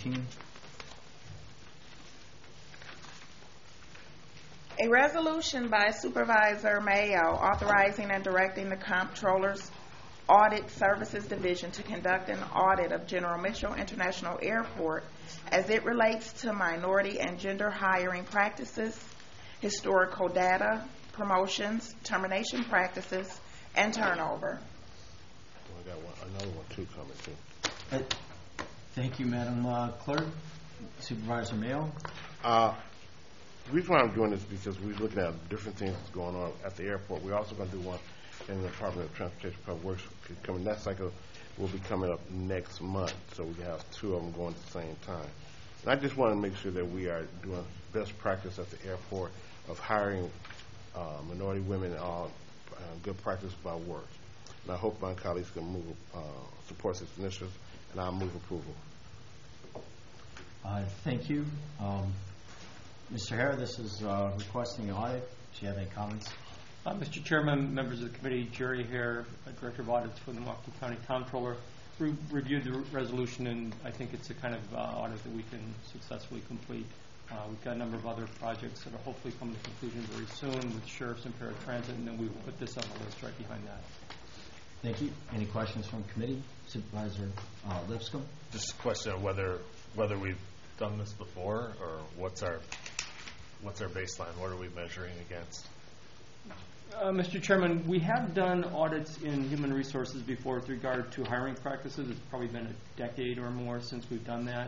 18. A resolution by Supervisor Mayo authorizing and directing the Comptroller's Audit Services Division to conduct an audit of General Mitchell International Airport as it relates to minority and gender hiring practices, historical data, promotions, termination practices, and turnover. I got another one too coming too. Thank you, Madam Clerk. Supervisor Mayo. The reason why I'm doing this is because we're looking at different things that's going on at the airport. We're also going to do one in the Department of Transportation Public Works. Coming that cycle will be coming up next month, so we have two of them going at the same time. And I just want to make sure that we are doing best practice at the airport of hiring minority women and all good practice about work. And I hope my colleagues can move support this initiative, and I'll move approval. Thank you. Mr. Hare, this is requesting an audit. Do you have any comments? Mr. Chairman, members of the committee, Jerry Hare, Director of Audits for the Milwaukee County Comptroller, reviewed the resolution, and I think it's a kind of audit that we can successfully complete. We've got a number of other projects that will hopefully come to conclusion very soon with sheriffs and paratransit, and then we will put this on the list right behind that. Thank you. Any questions from committee? Supervisor Lipscomb? Just a question of whether we've done this before, or what's our baseline? What are we measuring against? Mr. Chairman, we have done audits in human resources before with regard to hiring practices. It's probably been a decade or more since we've done that.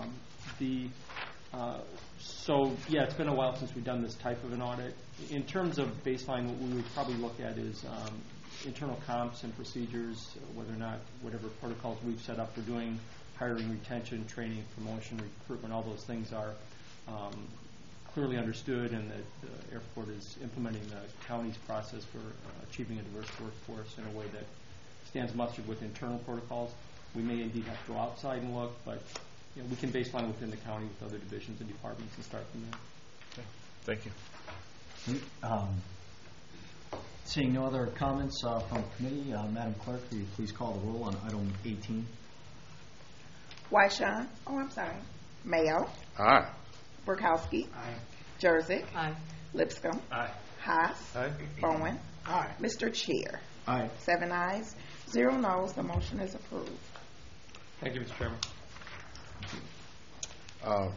So, yeah, it's been a while since we've done this type of an audit. In terms of baseline, what we would probably look at is internal comps and procedures, whether or not whatever protocols we've set up for doing hiring, retention, training, promotion, recruitment, all those things are clearly understood, and that the airport is implementing the county's process for achieving a diverse workforce in a way that stands mustered with internal protocols. We may indeed have to go outside and look, but we can baseline within the county with other divisions and departments and start from there. Okay. Thank you. Seeing no other comments from committee, Madam Clerk, will you please call the roll on item 18? Wyshawn. Mayo. Aye. Burkowski. Aye. Jerzik. Aye. Lipscomb. Aye. Haas. Aye. Bowen. Aye. Mr. Chair. Aye. 7 ayes, 0 noes. The motion is approved. Thank you, Mr. Chairman.